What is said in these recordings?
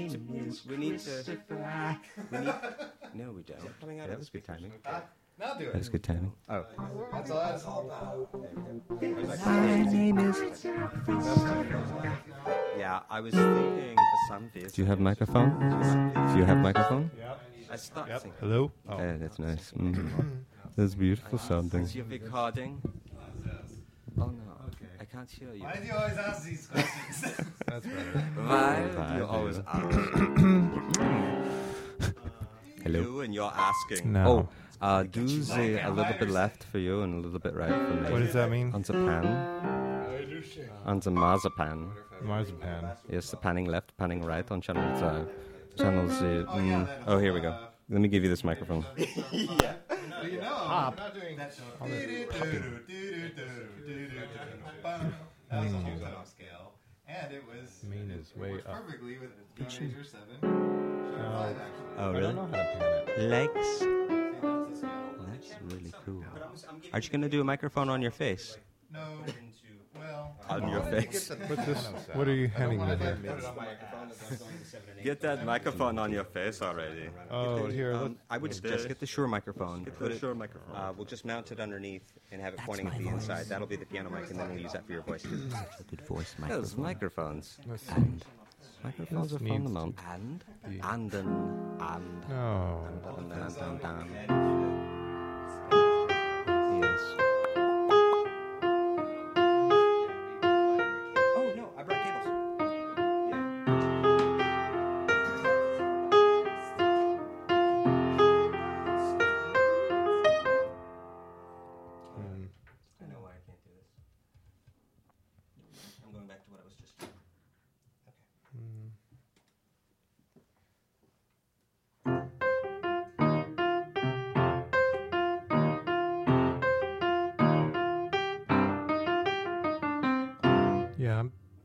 No, we don't. Coming out. That was good timing. Now do it. That was good timing. Oh. That's all about. My name is... Yeah, I was thinking for some reason. Do you have microphone? Do you have microphone? Yep. I start thinking. Hello? Yeah, that's nice. That's beautiful sounding. Is your recording? Oh no, I can't hear you. Why do you always ask these questions? That's better. Why Why do you do always you? ask? Hello. You and you're asking. No. Do the a little bit left for you and a little bit right for me. What does that mean? On the pan. On the marzipan. Marzipan. Yes, the panning left, panning right on channel 5. Channel Z. Oh, here we go. Let me give you this microphone. You know, Pop. we're not doing that show. All that popping. That was a whole cut-off scale, and it was Mean is way worked up. perfectly with Major 7. Sharp 5 actually. Oh, I really? don't know how to pan it. Legs. See, that's the scale. That's really cool. Aren't you going to do a microphone on your face? No, well, On your face. What's this? What are you handing me here? Get that microphone on your face already. Oh, here. Look. I would just get the Shure microphone. Get the Shure microphone. We'll just mount it underneath and have it pointing at the inside. That'll be the piano mic, and then we'll use that for your voice. Such a good voice microphone. Those microphones. And Microphones are fun to mount. And? No. Yes. Oh no, I brought cables. I know why I can't do this. I'm going back to what I was just doing. Yeah.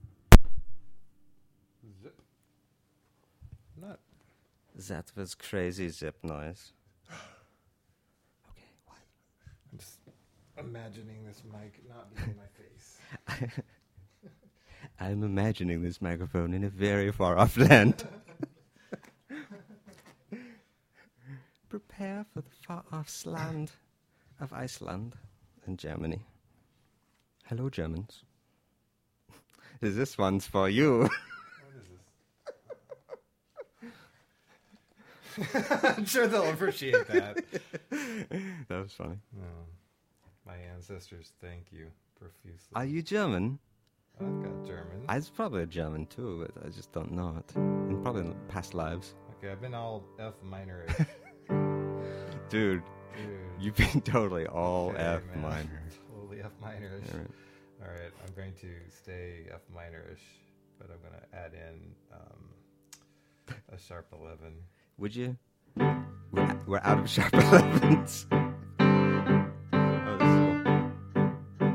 Zip. Not. That was crazy zip noise. Okay, what? I'm just imagining this mic not being in my face. I'm imagining this microphone in a very far off land. Prepare for the far off land of Iceland and Germany. Hello, Germans. This one's for you. What is this? I'm sure they'll appreciate that. That was funny. No. My ancestors thank you profusely. Are you German? I've got German. I was probably a German too, but I just don't know it. In probably in past lives. Okay, I've been all F minor. Dude, Dude. you've been totally all Okay, F man. minor. Totally F minorish. Yeah, right. All right, I'm going to stay F minorish, but I'm going to add in a sharp 11. Would you? We're out of sharp 11s. Oh, this is cool.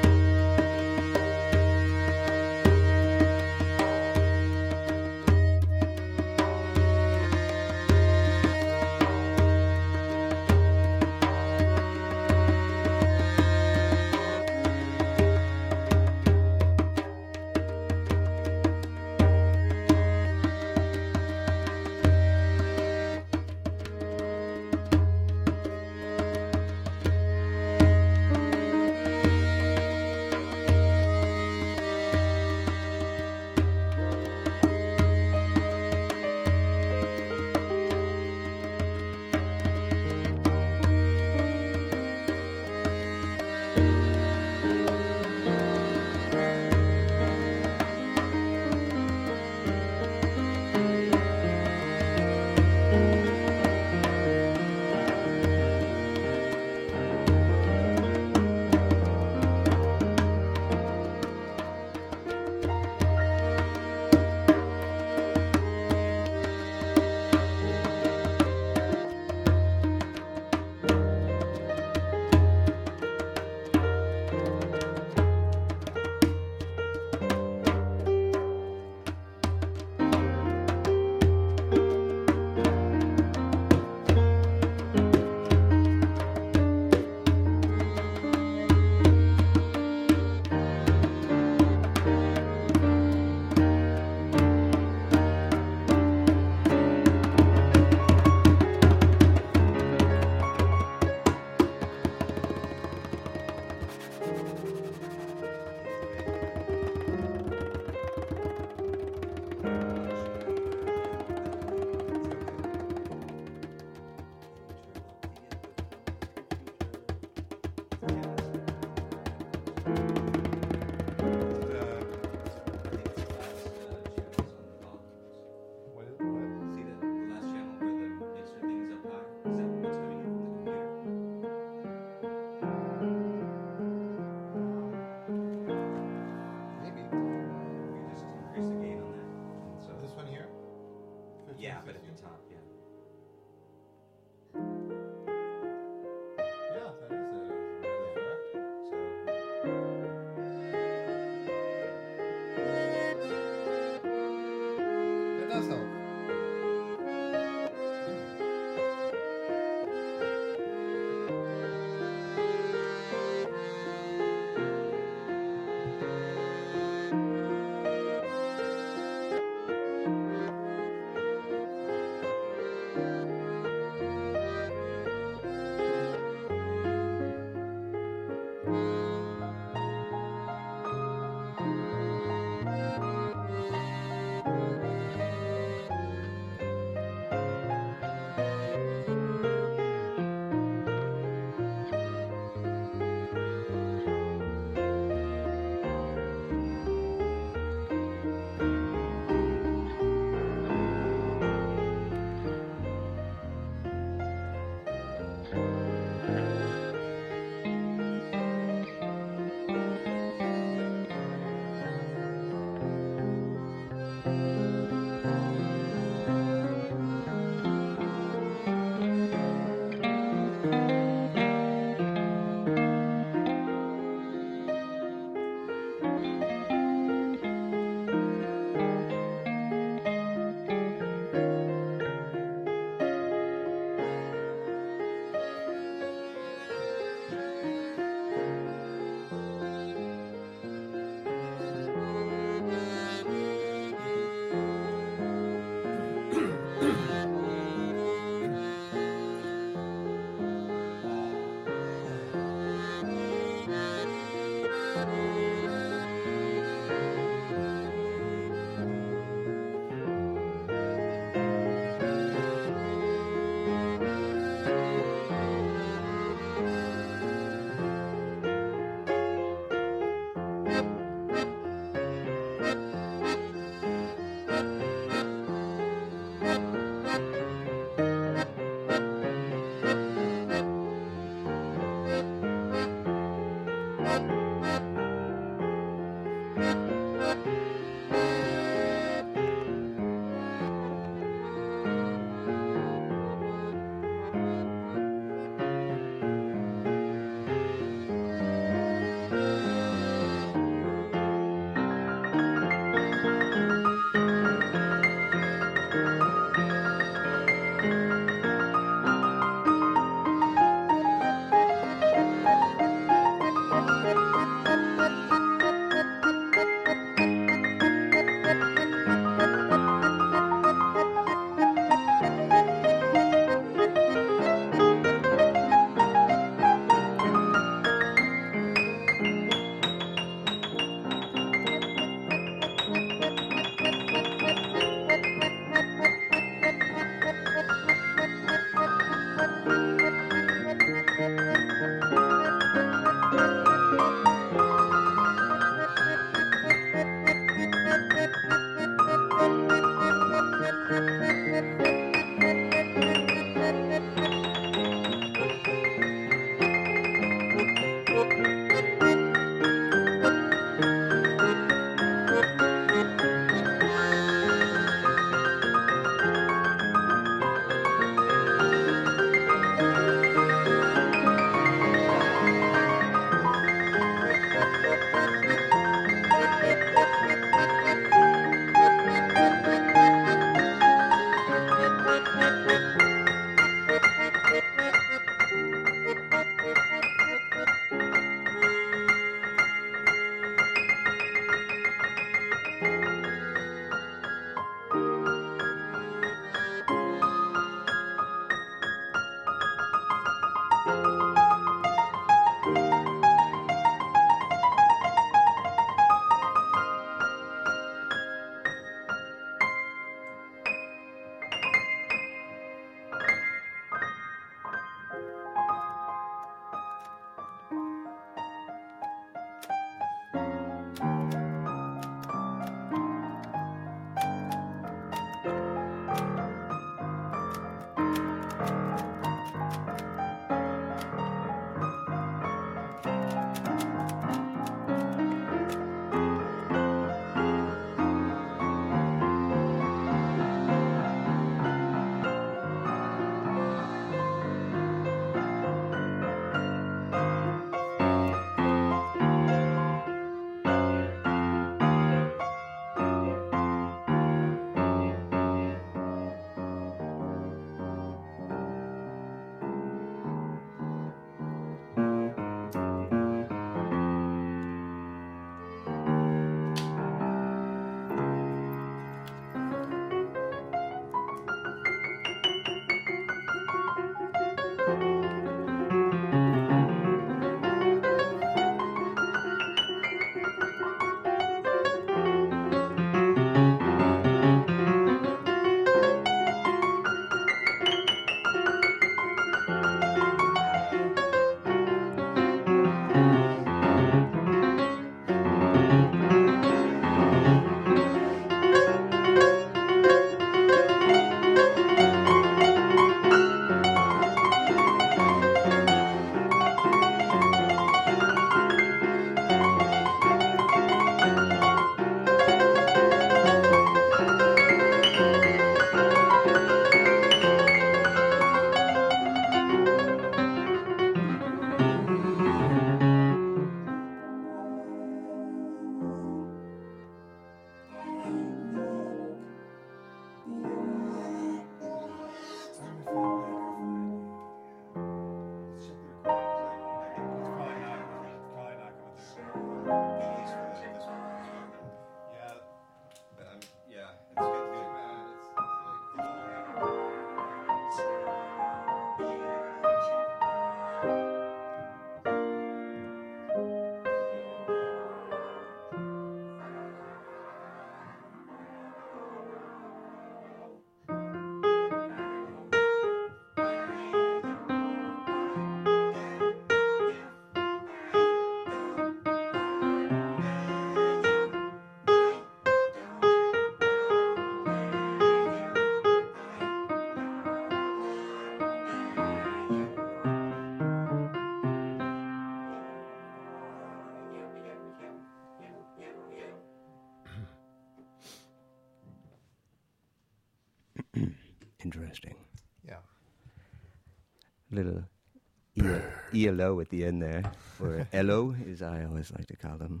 Interesting. Yeah. Little ELO at the end there, or ELO, as I always like to call them.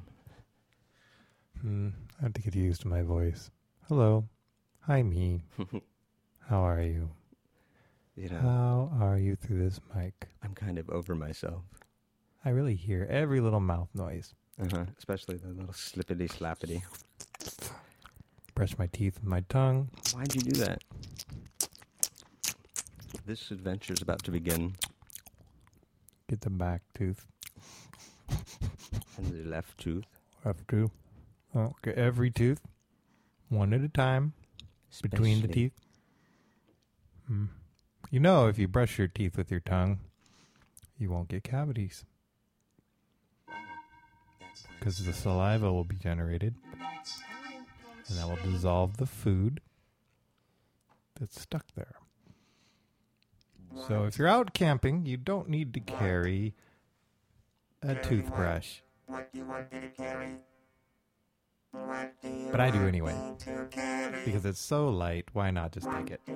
I have to get used to my voice. Hello. Hi, me. How are you? You know, How are you through this mic? I'm kind of over myself. I really hear every little mouth noise. Especially the little slippity slappity. Brush my teeth with my tongue. Why'd you do that? This adventure's about to begin. Get the back tooth. And the left tooth. Left tooth. Okay, every tooth. One at a time. Between the Especially- teeth. You know, if you brush your teeth with your tongue, you won't get cavities. Because the saliva will be generated. And that will dissolve the food that's stuck there. So if you're out camping, you don't need to carry a toothbrush. But I do anyway. Because it's so light, why not just take it?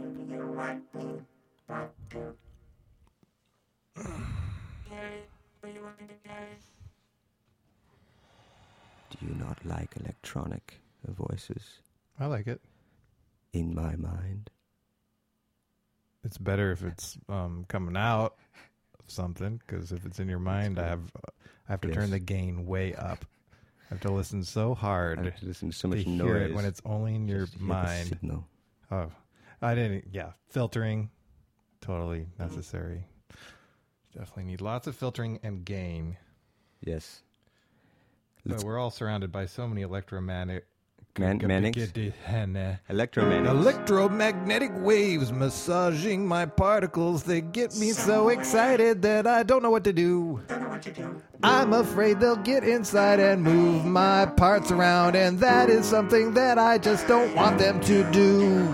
Do you not like electronic voices? I like it. In my mind. It's better if it's coming out of something, because if it's in your mind, I have to turn Yes. the gain way up. I have to listen so hard I have to listen to so to much hear noise. it when it's only in your just to hear the mind. signal. Oh, I didn't. Yeah, filtering, totally necessary. Definitely need lots of filtering and gain. Yes. But we're all surrounded by so many electromagnetic Electromagnetic. electromagnetic waves massaging my particles. They get me so excited that I don't know what to do. I'm afraid they'll get inside and move my parts around, and that is something that I just don't want them to do.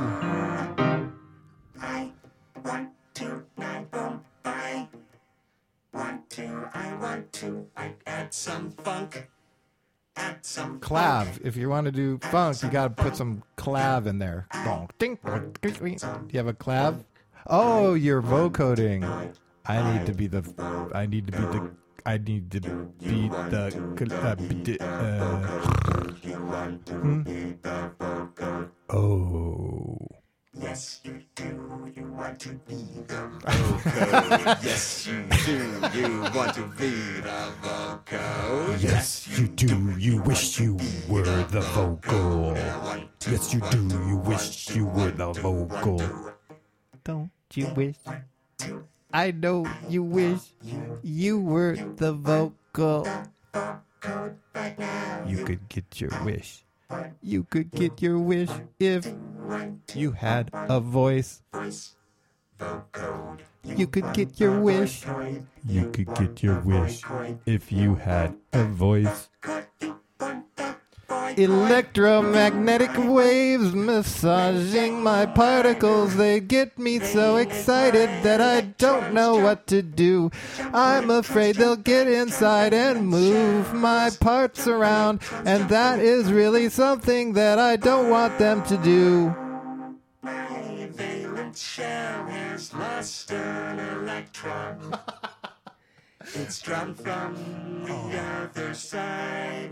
I want to add some funk. Add some Clav. If you want to do funk, you got to put some clav in there. Do you have a clav? Oh, you're vocoding. I need to be the. Oh. Yes, you do. You want to be the Yes, you do. You want to be the vocal. Yes, you do. You wish you were the vocal. Yes, you do. You wish you were the vocal. Don't you wish? I know you wish you were the vocal. You could get your wish. You could get your wish if you had a voice. You could get your wish. You could get your wish if you had a voice. Electromagnetic waves massaging my particles. They get me so excited that I don't know what to do. I'm afraid they'll get inside and move my parts around, and that is really something that I don't want them to do. My valence shell has lost an electron. It's drawn from the other side.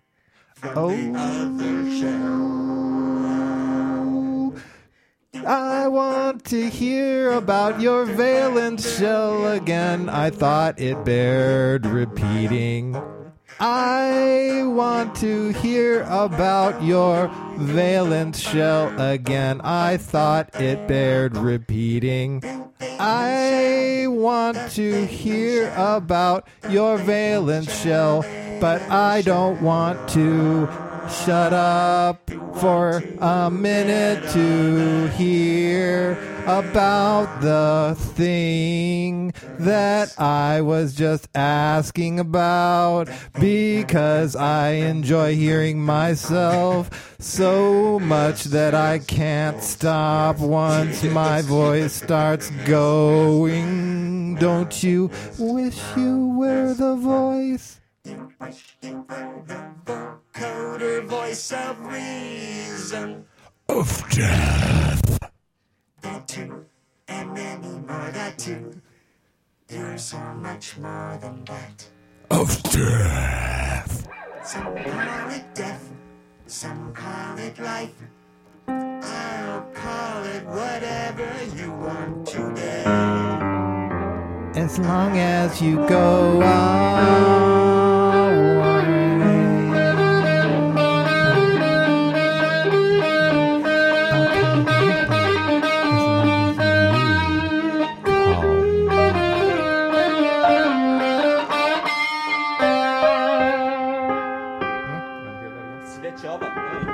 I want to hear about your valence shell again. I thought it bared repeating. I want to hear about your valence shell again. I thought it bared repeating. I want to hear about your valence shell, but I don't want to shut up for a minute to hear about the thing that I was just asking about, because I enjoy hearing myself so much that I can't stop once my voice starts going. Don't you wish you were the voice? Wish you were the vocoder, voice of reason. Of death. anymore. That too. You're so much more than that. Of death. Some call it death, some call it life. I'll call it whatever you want today. As long as you go Switch over.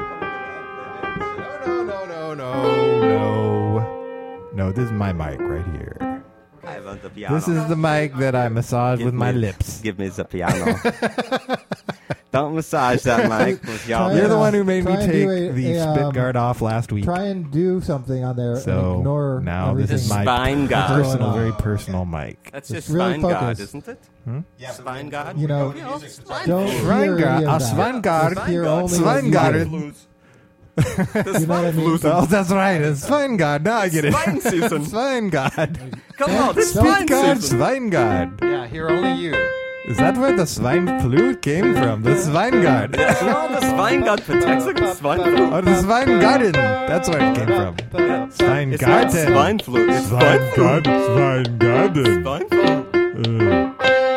No, this is my mic right here. I want the piano. This is the mic that I massage with my lips. Give me the piano. Don't massage that mic with your You're the one who made me Try and take do the spit guard off last week. Try and do something on there and So ignore now this everything. is my Spine guard. personal, very personal mic. That's Just just really spine guard, focus. isn't it? Yeah, but Spine guard. You know, Spine don't Schweingard. hear any of A that. Schweingard. Just hear only what you Schweingard. hear. You know what I mean? Oh, that's right. It's Schweingard. Now I get it. Spine season. Schweingard. Come on, it's spine Spitgard, season. Schweingard. Yeah, hear only you. Is that where the swine flu came from? The Schweingard. Yes, no, the Schweingard protects against swine flu. Oh, the Schweingarten. That's where it came from. It's not Schweingarten. swine flu. It's swine flu. Schweingarten. Swine flu.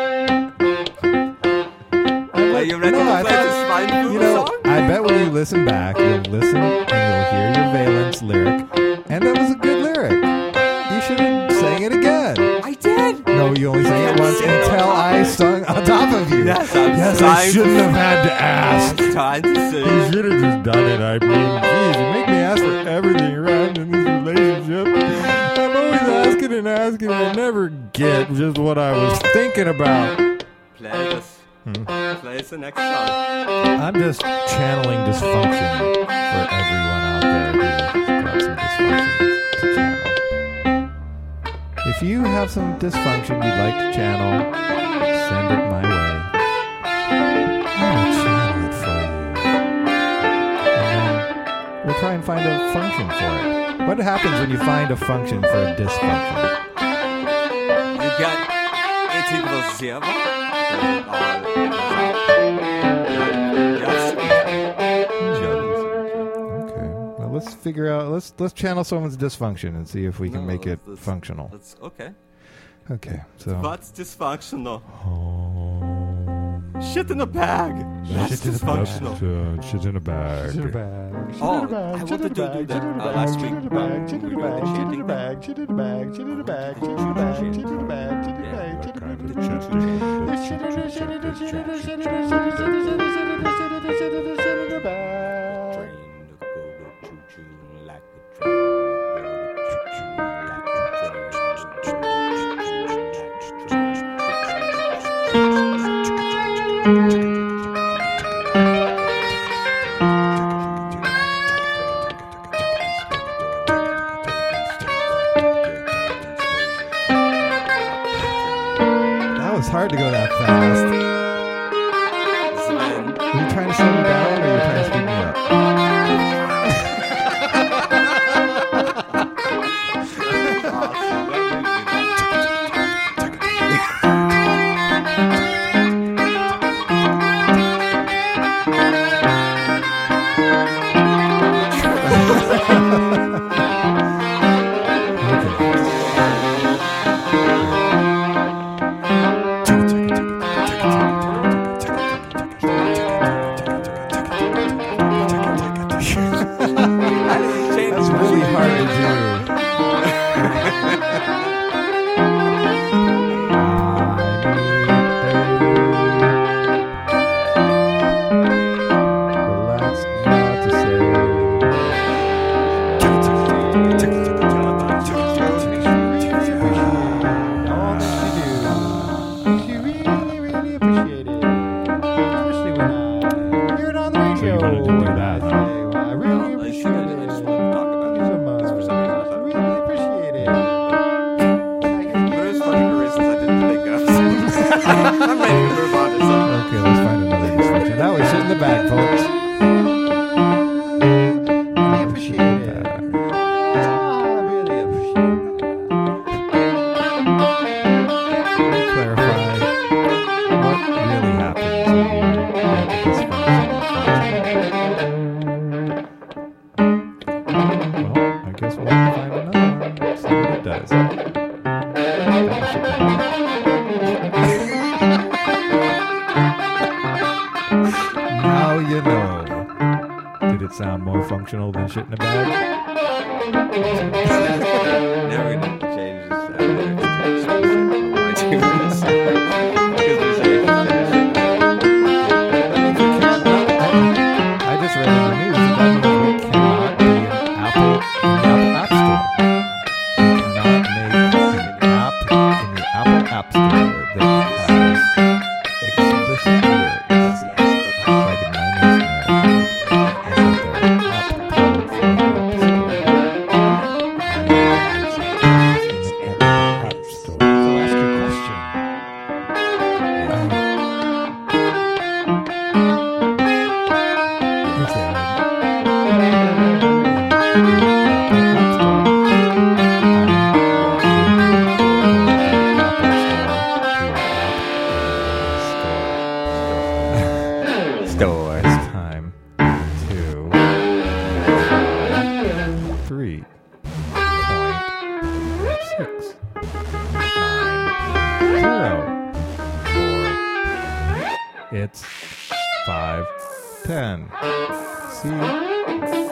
Are you ready No, I to play thought- the swine flu You know, song? I bet when you listen back, you'll listen and you'll hear your Valence lyric, and that was a good lyric. You should have sang it again. I did. No, you only sang it once until I sung on top of you. Yes, I'm Yes, I trying shouldn't to- have had to ask. I'm trying to You sing. should have just done it. I mean, geez, you make me ask for everything around in this relationship. I'm always asking and asking, and I never get just what I was thinking about. Play this. Play the next song. I'm just channeling dysfunction for everyone out there who's got some dysfunction to channel. If you have some dysfunction you'd like to channel, send it my way. I'll channel it for you. And then we'll try and find a function for it. What happens when you find a function for a dysfunction? You got it equals 0. Okay. Well, let's figure out. Let's channel someone's dysfunction and see if we can make it functional. That's okay. Okay. So. What's dysfunctional? Home. Shit in a bag. That's dysfunctional. Shit in a bag. Oh, I wanted to do that last week. We were the cheating thing. That was hard to go that fast. Sven. Are you trying to slow me down or are you trying to speed me up? That's really hard to do. Relax, not to say. functional than shit in a bag. Now we're gonna change this out there to explicit on iTunes. Because we say I just read in the news that means we cannot be an Apple in the Apple App Store. You cannot make an app in the Apple App Store that has explicit lyrics like a 90s App Store. So ask your question. store. It's time to 3.6 9 0 4. It's 5:10. See.